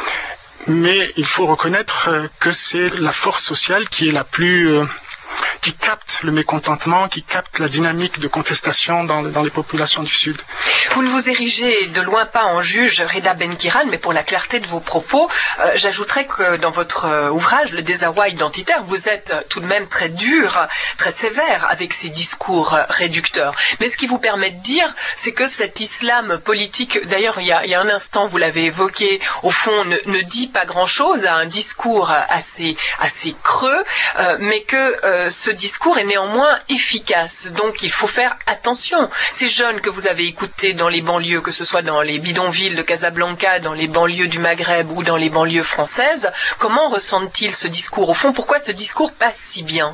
mais il faut reconnaître euh, que c'est la force sociale qui est la plus... Euh, qui capte le mécontentement, qui capte la dynamique de contestation dans, dans les populations du Sud. Vous ne vous érigez de loin pas en juge, Reda Ben-Kiran, mais pour la clarté de vos propos, euh, j'ajouterais que dans votre euh, ouvrage, Le désarroi identitaire, vous êtes euh, tout de même très dur, très sévère avec ces discours euh, réducteurs. Mais ce qui vous permet de dire, c'est que cet islam politique, d'ailleurs il y a, il y a un instant vous l'avez évoqué, au fond ne, ne dit pas grand-chose, a un discours assez, assez creux, euh, mais que euh, ce discours est néanmoins efficace. Donc il faut faire attention. Ces jeunes que vous avez écoutés dans les banlieues, que ce soit dans les bidonvilles de Casablanca, dans les banlieues du Maghreb ou dans les banlieues françaises, comment ressentent-ils ce discours? Au fond, pourquoi ce discours passe si bien?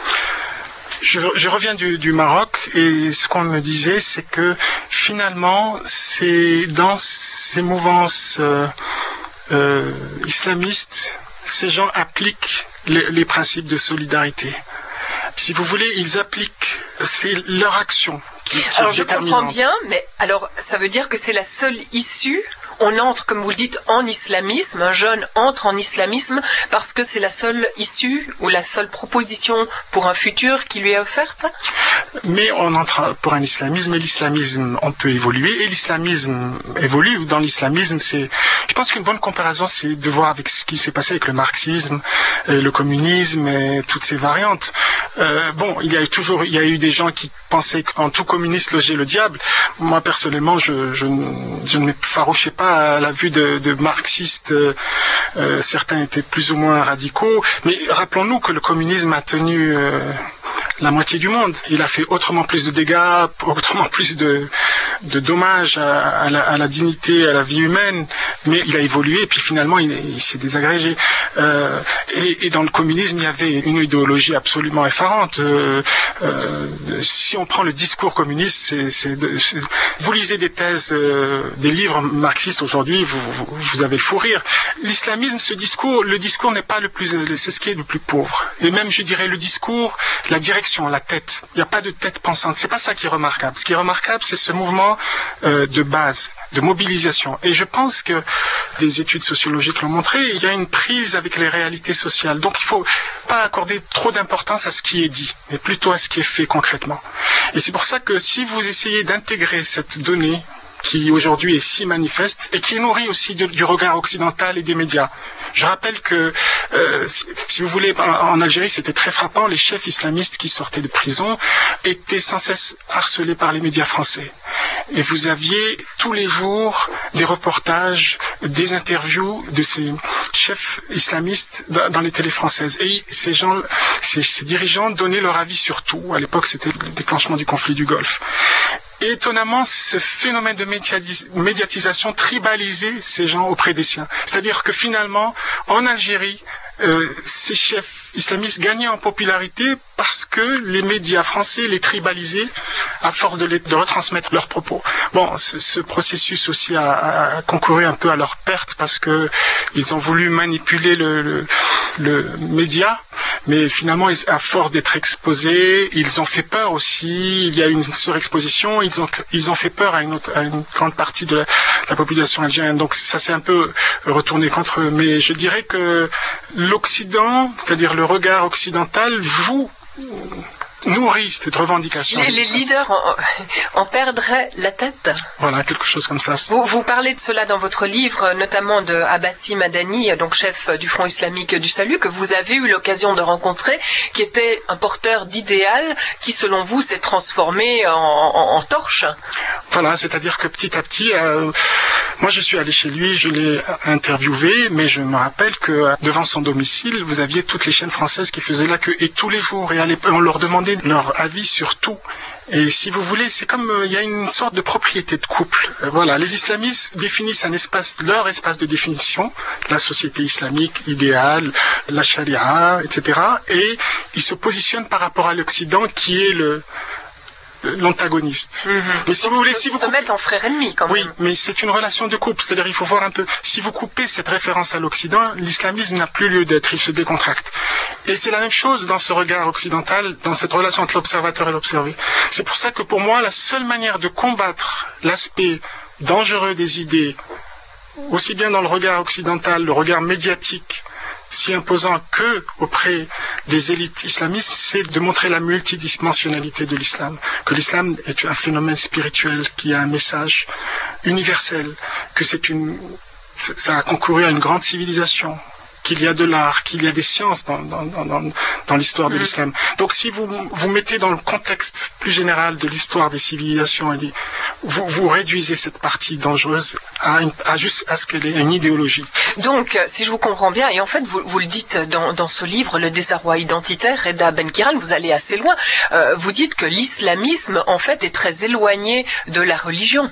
Je, je reviens du, du Maroc et ce qu'on me disait, c'est que finalement, c'est dans ces mouvances euh, euh, islamistes, ces gens appliquent les, les principes de solidarité. Si vous voulez, ils appliquent, c'est leur action qui, qui alors est je déterminante. comprends bien, mais alors ça veut dire que c'est la seule issue. On entre, comme vous le dites, en islamisme. Un jeune entre en islamisme parce que c'est la seule issue ou la seule proposition pour un futur qui lui est offerte. Mais on entre pour un islamisme et l'islamisme, on peut évoluer et l'islamisme évolue. Dans l'islamisme, c'est, je pense qu'une bonne comparaison, c'est de voir avec ce qui s'est passé avec le marxisme, et le communisme et toutes ces variantes. Euh, bon, il y a eu toujours, il y a eu des gens qui pensaient qu'en tout communiste logeait le diable. Moi, personnellement, je, je, je ne m'effarouchais pas à la vue de, de marxistes. Euh, euh, certains étaient plus ou moins radicaux. Mais rappelons-nous que le communisme a tenu euh, la moitié du monde. Il a fait autrement plus de dégâts, autrement plus de, de dommage à, à, la, à la dignité, à la vie humaine, mais il a évolué et puis finalement il, il s'est désagrégé. Euh, et, et dans le communisme, il y avait une idéologie absolument effarante. Euh, euh, si on prend le discours communiste, c'est, c'est de, c'est, vous lisez des thèses, euh, des livres marxistes aujourd'hui, vous, vous, vous avez le fou rire. L'islamisme, ce discours, le discours n'est pas le plus, c'est ce qui est le plus pauvre. Et même, je dirais, le discours, la direction, la tête. Il n'y a pas de tête pensante. C'est pas ça qui est remarquable. Ce qui est remarquable, c'est ce mouvement euh, de base, de mobilisation. Et je pense que des études sociologiques l'ont montré, il y a une prise avec les réalités sociales. Donc il faut pas accorder trop d'importance à ce qui est dit, mais plutôt à ce qui est fait concrètement. Et c'est pour ça que si vous essayez d'intégrer cette donnée, qui aujourd'hui est si manifeste et qui est nourrie aussi de, du regard occidental et des médias. Je rappelle que, euh, si, si vous voulez, en, en Algérie, c'était très frappant, les chefs islamistes qui sortaient de prison étaient sans cesse harcelés par les médias français. Et vous aviez tous les jours des reportages, des interviews de ces chefs islamistes dans, dans les télés françaises. Et ces gens, ces, ces dirigeants donnaient leur avis sur tout. À l'époque, c'était le déclenchement du conflit du Golfe. Et étonnamment, ce phénomène de médiatis- médiatisation tribalisait ces gens auprès des siens. C'est-à-dire que finalement, en Algérie, euh, ces chefs islamistes gagnaient en popularité parce que les médias français les tribalisaient à force de, les, de retransmettre leurs propos. Bon, ce, ce processus aussi a, a concouru un peu à leur perte parce que ils ont voulu manipuler le, le, le média, mais finalement, à force d'être exposés, ils ont fait peur aussi. Il y a une surexposition. Ils ont, ils ont fait peur à une, autre, à une grande partie de la, de la population algérienne. Donc ça s'est un peu retourné contre eux. Mais je dirais que l'Occident, c'est-à-dire le regard occidental, joue, nourrit cette revendication. Les, les leaders en, en perdraient la tête. Voilà, quelque chose comme ça. Vous, vous parlez de cela dans votre livre, notamment de Abbassi Madani, donc chef du Front islamique du salut, que vous avez eu l'occasion de rencontrer, qui était un porteur d'idéal, qui selon vous s'est transformé en, en, en torche. Voilà, c'est-à-dire que petit à petit, euh, moi je suis allé chez lui, je l'ai interviewé, mais je me rappelle que devant son domicile, vous aviez toutes les chaînes françaises qui faisaient la queue, et tous les jours, et on leur demandait leur avis sur tout. Et si vous voulez, c'est comme euh, il y a une sorte de propriété de couple. Euh, voilà, les islamistes définissent un espace, leur espace de définition, la société islamique idéale, la charia, et cetera. Et ils se positionnent par rapport à l'Occident, qui est le l'antagoniste. Mmh. Mais si vous voulez, si vous se mettent en frère ennemi quand même. Oui, mais c'est une relation de couple. C'est-à-dire, il faut voir un peu. Si vous coupez cette référence à l'Occident, l'islamisme n'a plus lieu d'être. Il se décontracte. Et c'est la même chose dans ce regard occidental, dans cette relation entre l'observateur et l'observé. C'est pour ça que pour moi, la seule manière de combattre l'aspect dangereux des idées, aussi bien dans le regard occidental, le regard médiatique, si imposant que auprès des élites islamistes, c'est de montrer la multidimensionnalité de l'islam, que l'islam est un phénomène spirituel qui a un message universel, que c'est une, ça a concouru à une grande civilisation, qu'il y a de l'art, qu'il y a des sciences dans, dans, dans, dans l'histoire de mmh. l'islam. Donc si vous vous mettez dans le contexte plus général de l'histoire des civilisations, et des, vous, vous réduisez cette partie dangereuse à, une, à juste à ce qu'elle ait une idéologie. Donc, si je vous comprends bien, et en fait vous, vous le dites dans, dans ce livre, Le désarroi identitaire, Reda Benkiran, vous allez assez loin, euh, vous dites que l'islamisme en fait est très éloigné de la religion.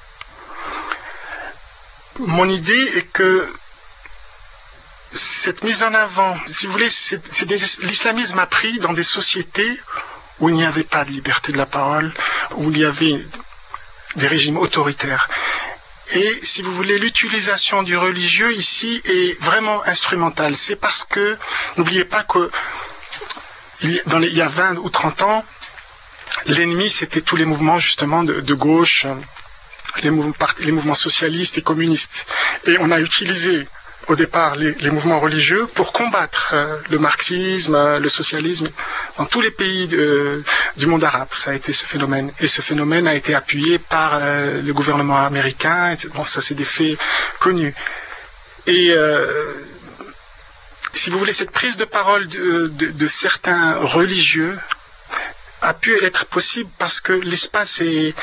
Mon idée est que cette mise en avant, si vous voulez, c'est, c'est des, l'islamisme a pris dans des sociétés où il n'y avait pas de liberté de la parole, où il y avait des régimes autoritaires. Et si vous voulez, l'utilisation du religieux ici est vraiment instrumentale. C'est parce que, n'oubliez pas que il y, dans les, il y a vingt ou trente ans, l'ennemi c'était tous les mouvements justement de, de gauche, les mouvements, les mouvements socialistes et communistes. Et on a utilisé au départ les, les mouvements religieux pour combattre euh, le marxisme, euh, le socialisme dans tous les pays de, du monde arabe. Ça a été ce phénomène. Et ce phénomène a été appuyé par euh, le gouvernement américain. Et bon, ça c'est des faits connus. Et euh, si vous voulez, cette prise de parole de, de, de certains religieux a pu être possible parce que l'espace est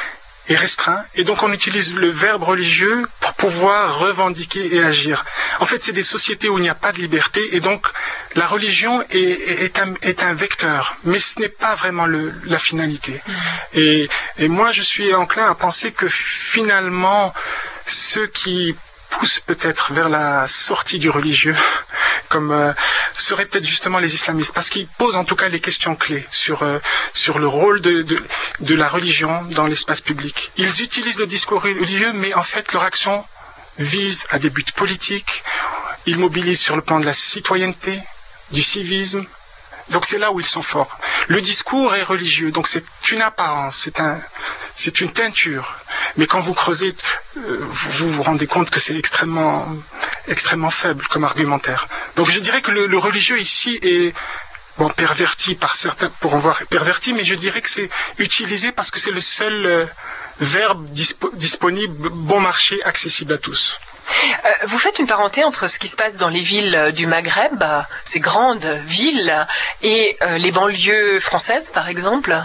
est restreint, et donc on utilise le verbe religieux pour pouvoir revendiquer et agir. En fait, c'est des sociétés où il n'y a pas de liberté, et donc la religion est, est, un, est un vecteur, mais ce n'est pas vraiment le, la finalité. Mmh. Et, et moi, je suis enclin à penser que finalement, ceux qui poussent peut-être vers la sortie du religieux, comme euh, seraient peut-être justement les islamistes, parce qu'ils posent en tout cas les questions clés sur euh, sur le rôle de, de de la religion dans l'espace public. Ils utilisent le discours religieux, mais en fait leur action vise à des buts politiques. Ils mobilisent sur le plan de la citoyenneté, du civisme. Donc c'est là où ils sont forts. Le discours est religieux, donc c'est une apparence, c'est un, c'est une teinture. Mais quand vous creusez, euh, vous, vous vous rendez compte que c'est extrêmement, extrêmement faible comme argumentaire. Donc je dirais que le, le religieux ici est bon perverti par certains, pour en voir perverti, mais je dirais que c'est utilisé parce que c'est le seul euh, verbe dispo, disponible, bon marché, accessible à tous. Euh, vous faites une parenté entre ce qui se passe dans les villes du Maghreb, ces grandes villes, et euh, les banlieues françaises, par exemple.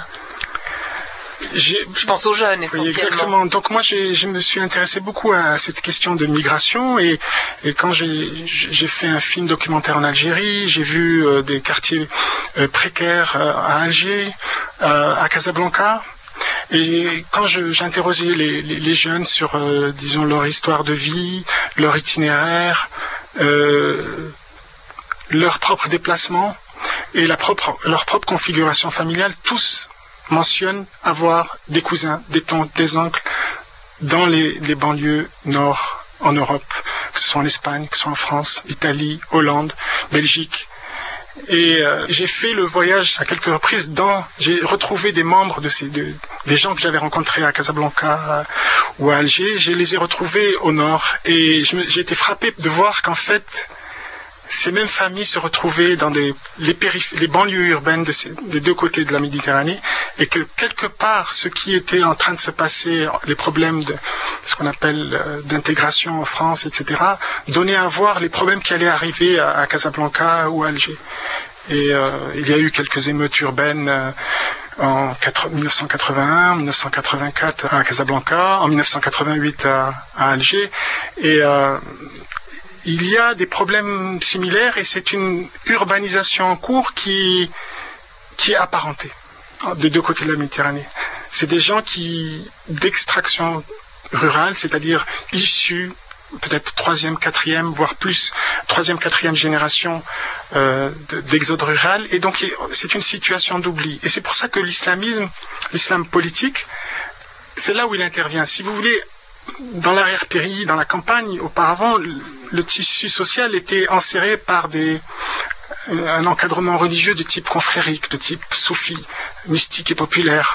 J'ai... Je pense aux jeunes, essentiellement. Oui, exactement. Donc moi, j'ai, je me suis intéressé beaucoup à cette question de migration, et, et quand j'ai, j'ai fait un film documentaire en Algérie, j'ai vu euh, des quartiers euh, précaires euh, à Alger, euh, à Casablanca. Et quand je, j'interrogeais les, les, les jeunes sur, euh, disons, leur histoire de vie, leur itinéraire, euh, leur propre déplacement et la propre, leur propre configuration familiale, tous mentionnent avoir des cousins, des tantes, des oncles dans les, les banlieues nord en Europe, que ce soit en Espagne, que ce soit en France, Italie, Hollande, Belgique. Et euh, j'ai fait le voyage à quelques reprises dans, j'ai retrouvé des membres de ces, de, des gens que j'avais rencontrés à Casablanca euh, ou à Alger, je les ai retrouvés au nord, et je me, j'ai été frappé de voir qu'en fait, ces mêmes familles se retrouvaient dans des, les, périph- les banlieues urbaines de ces, des deux côtés de la Méditerranée, et que quelque part, ce qui était en train de se passer, les problèmes de ce qu'on appelle euh, d'intégration en France, et cetera, donnaient à voir les problèmes qui allaient arriver à, à Casablanca ou à Alger. Et euh, il y a eu quelques émeutes urbaines euh, en dix-neuf cent quatre-vingt-un, dix-neuf cent quatre-vingt-quatre à Casablanca, en dix-neuf cent quatre-vingt-huit à, à Alger, et euh, il y a des problèmes similaires, et c'est une urbanisation en cours qui, qui est apparentée des deux côtés de la Méditerranée. C'est des gens qui, d'extraction rurale, c'est-à-dire issus, peut-être troisième, quatrième, voire plus, troisième, quatrième génération euh, d'exode rural, et donc c'est une situation d'oubli. Et c'est pour ça que l'islamisme, l'islam politique, c'est là où il intervient. Si vous voulez, dans l'arrière-pays, dans la campagne, auparavant, le tissu social était enserré par des, un encadrement religieux de type confrérique, de type soufi, mystique et populaire.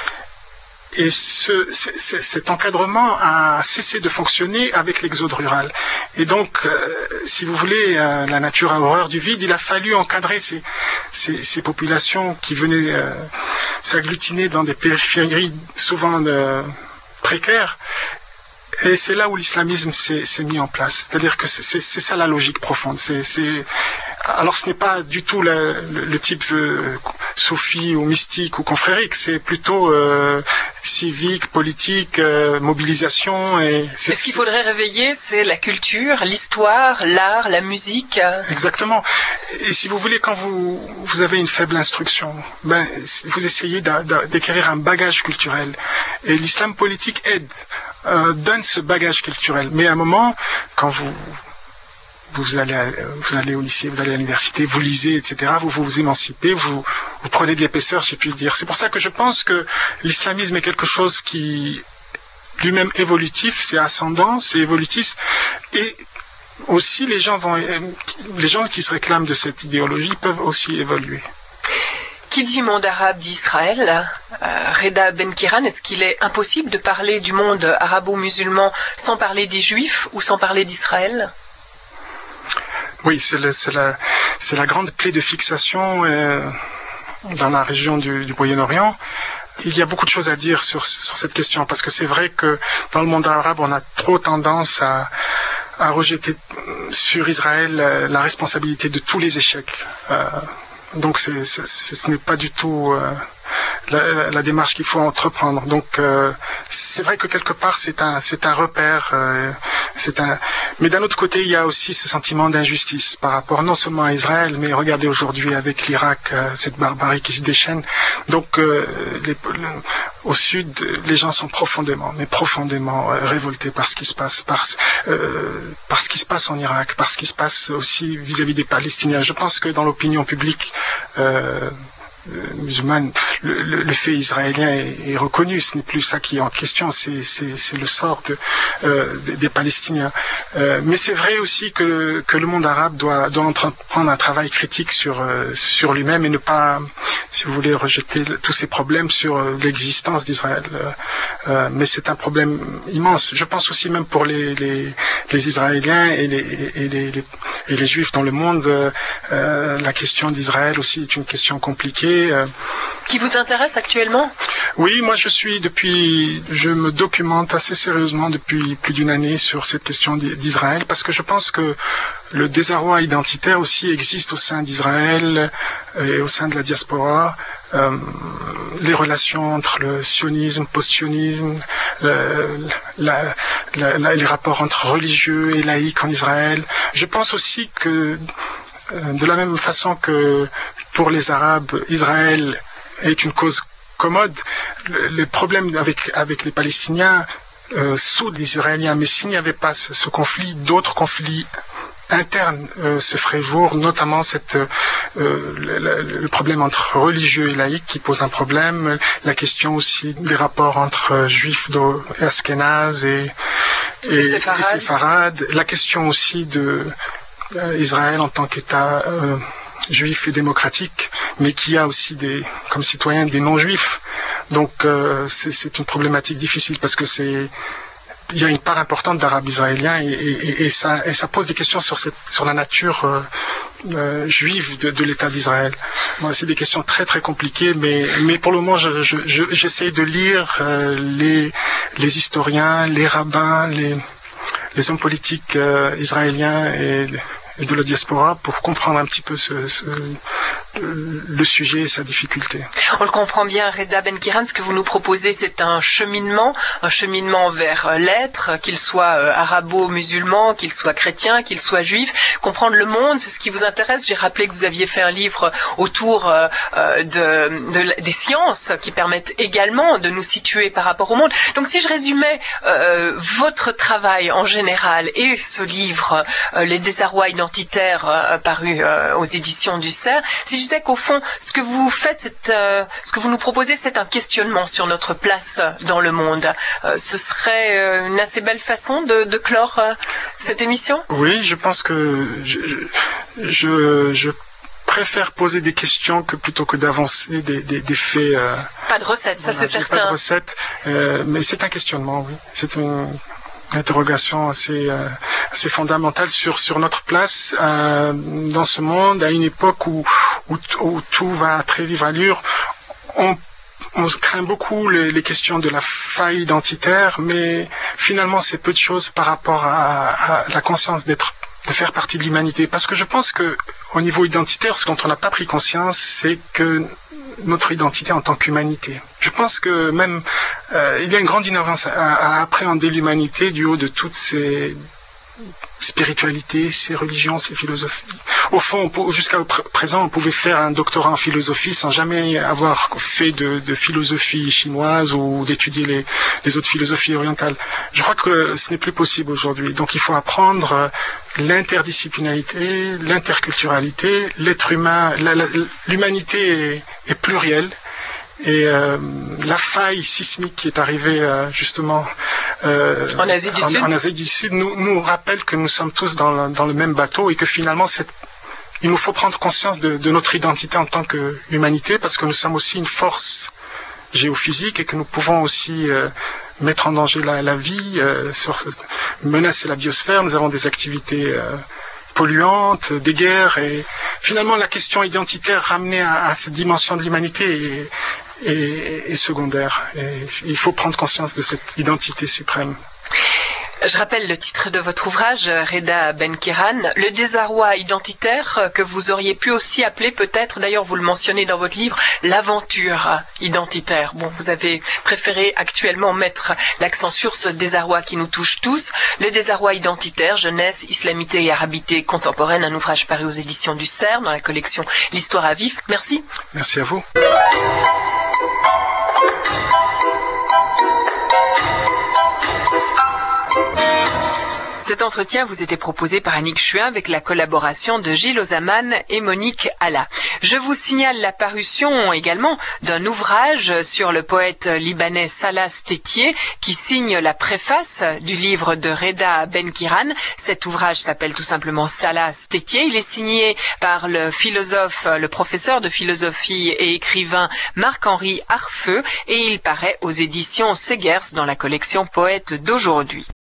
Et ce, c- cet encadrement a cessé de fonctionner avec l'exode rural. Et donc, euh, si vous voulez, euh, la nature a horreur du vide, il a fallu encadrer ces, ces, ces populations qui venaient euh, s'agglutiner dans des périphéries souvent euh, précaires. Et c'est là où l'islamisme s'est, s'est mis en place. C'est-à-dire que c'est, c'est, c'est ça la logique profonde. C'est, c'est... Alors ce n'est pas du tout le, le, le type euh, soufi ou mystique ou confrérique, c'est plutôt euh, civique, politique, euh, mobilisation. Et c'est, et ce qu'il faudrait réveiller, c'est la culture, l'histoire, l'art, la musique. Exactement. Et si vous voulez, quand vous, vous avez une faible instruction, ben, vous essayez d'a, d'a, d'acquérir un bagage culturel. Et l'islam politique aide. Euh, donne ce bagage culturel. Mais à un moment, quand vous, vous, allez, vous allez au lycée, vous allez à l'université, vous lisez, et cetera, vous vous, vous émancipez, vous, vous prenez de l'épaisseur, si je puis dire. C'est pour ça que je pense que l'islamisme est quelque chose qui, lui-même évolutif, c'est ascendant, c'est évolutif, et aussi les gens, vont, les gens qui se réclament de cette idéologie peuvent aussi évoluer. Qui dit monde arabe dit Israël. Euh, Reda Ben-Kiran, est-ce qu'il est impossible de parler du monde arabo-musulman sans parler des Juifs ou sans parler d'Israël ? Oui, c'est, le, c'est, la, c'est la grande clé de fixation euh, dans la région du, du Moyen-Orient. Il y a beaucoup de choses à dire sur, sur cette question, parce que c'est vrai que dans le monde arabe, on a trop tendance à, à rejeter sur Israël euh, la responsabilité de tous les échecs. Euh, Donc c'est, c'est, ce n'est pas du tout euh, la, la démarche qu'il faut entreprendre. Donc euh, c'est vrai que quelque part c'est un c'est un repère, euh, c'est un. Mais d'un autre côté il y a aussi ce sentiment d'injustice par rapport non seulement à Israël, mais regardez aujourd'hui avec l'Irak euh, cette barbarie qui se déchaîne. Donc euh, les, le, au sud les gens sont profondément, mais profondément euh, révoltés par ce qui se passe, par euh, par ce qui se passe en Irak, par ce qui se passe aussi vis-à-vis des Palestiniens. Je pense que dans l'opinion publique euh, musulmane, le, le, le fait israélien est, est reconnu. Ce n'est plus ça qui est en question, c'est, c'est, c'est le sort de, euh, des, des Palestiniens. Euh, mais c'est vrai aussi que le, que le monde arabe doit, doit prendre un travail critique sur, euh, sur lui-même et ne pas, si vous voulez, rejeter le, tous ces problèmes sur euh, l'existence d'Israël. Euh, mais c'est un problème immense. Je pense aussi même pour les, les, les Israéliens et les, et les, les, et les Juifs dans le monde, euh, la question d'Israël aussi est une question compliquée. Qui vous intéresse actuellement? Oui, moi je suis depuis, je me documente assez sérieusement depuis plus d'une année sur cette question d'Israël parce que je pense que le désarroi identitaire aussi existe au sein d'Israël et au sein de la diaspora. Euh, les relations entre le sionisme, post-sionisme, le, la, la, la, les rapports entre religieux et laïcs en Israël. Je pense aussi que de la même façon que pour les Arabes, Israël est une cause commode. Le, les problèmes avec, avec les Palestiniens euh, soudent les Israéliens. Mais s'il n'y avait pas ce, ce conflit, d'autres conflits internes euh, se feraient jour, notamment cette, euh, le, le, le problème entre religieux et laïcs qui pose un problème, la question aussi des rapports entre euh, juifs et ashkénazes et, et, et séfarades, la question aussi de euh, Israël en tant qu'État euh, juif et démocratique, mais qui a aussi des, comme citoyens des non-juifs. Donc euh, c'est, c'est une problématique difficile parce que c'est, il y a une part importante d'Arabes israéliens et, et, et, ça, et ça pose des questions sur, cette, sur la nature euh, euh, juive de, de l'État d'Israël. Bon, c'est des questions très très compliquées, mais, mais pour le moment je, je, je, j'essaie de lire euh, les, les historiens, les rabbins, les, les hommes politiques euh, israéliens et et de la diaspora pour comprendre un petit peu ce, ce, le sujet et sa difficulté. On le comprend bien, Reda Ben-Kiran, ce que vous nous proposez, c'est un cheminement, un cheminement vers l'être, qu'il soit arabo-musulman, qu'il soit chrétien, qu'il soit juif. Comprendre le monde, c'est ce qui vous intéresse. J'ai rappelé que vous aviez fait un livre autour euh, de, de, des sciences qui permettent également de nous situer par rapport au monde. Donc si je résumais euh, votre travail en général et ce livre, euh, Les désarrois identitaires, euh, paru euh, aux éditions du C E R, si je disais qu'au fond, ce que vous faites, c'est, euh, ce que vous nous proposez, c'est un questionnement sur notre place dans le monde. Euh, ce serait euh, une assez belle façon de, de clore euh, cette émission? Oui, je pense que je, je, je préfère poser des questions que plutôt que d'avancer des, des, des faits. Euh, pas de recette, ça voilà, c'est certain. Pas de recette, euh, mais c'est un questionnement, oui. C'est une interrogation assez, euh, assez fondamentale sur, sur notre place euh, dans ce monde, à une époque où, où, où tout va à très vive allure. On, on craint beaucoup les, les questions de la faille identitaire, mais finalement c'est peu de choses par rapport à, à la conscience d'être, de faire partie de l'humanité. Parce que je pense que au niveau identitaire, ce dont on n'a pas pris conscience, c'est que notre identité en tant qu'humanité. Je pense que même euh, il y a une grande ignorance à, à appréhender l'humanité du haut de toutes ces spiritualités, ces religions, ces philosophies. Au fond, jusqu'à pr- présent, on pouvait faire un doctorat en philosophie sans jamais avoir fait de, de philosophie chinoise ou d'étudier les, les autres philosophies orientales. Je crois que ce n'est plus possible aujourd'hui. Donc il faut apprendre l'interdisciplinarité, l'interculturalité, l'être humain, la, la, l'humanité est, est plurielle. Et euh, la faille sismique qui est arrivée euh, justement euh, en Asie du en, Sud, en Asie du Sud nous, nous rappelle que nous sommes tous dans le, dans le même bateau et que finalement cette, il nous faut prendre conscience de, de notre identité en tant qu'humanité parce que nous sommes aussi une force géophysique et que nous pouvons aussi euh, mettre en danger la, la vie, euh, sur, menacer la biosphère. Nous avons des activités euh, polluantes, des guerres et finalement la question identitaire ramenée à, à cette dimension de l'humanité est, est, est secondaire. Et il faut prendre conscience de cette identité suprême. Je rappelle le titre de votre ouvrage, Reda Ben-Kirahan, le désarroi identitaire, que vous auriez pu aussi appeler peut-être, d'ailleurs vous le mentionnez dans votre livre, l'aventure identitaire. Bon, vous avez préféré actuellement mettre l'accent sur ce désarroi qui nous touche tous. Le désarroi identitaire, jeunesse, islamité et arabité contemporaine, un ouvrage paru aux éditions du CERF dans la collection L'Histoire à vif. Merci. Merci à vous. Cet entretien vous était proposé par Annick Chuin avec la collaboration de Gilles Ozaman et Monique Alla. Je vous signale la parution également d'un ouvrage sur le poète libanais Salah Stétier qui signe la préface du livre de Reda Ben-Kirahan. Cet ouvrage s'appelle tout simplement Salah Stétier. Il est signé par le philosophe, le professeur de philosophie et écrivain Marc-Henri Harfeux et il paraît aux éditions Segers dans la collection Poètes d'aujourd'hui.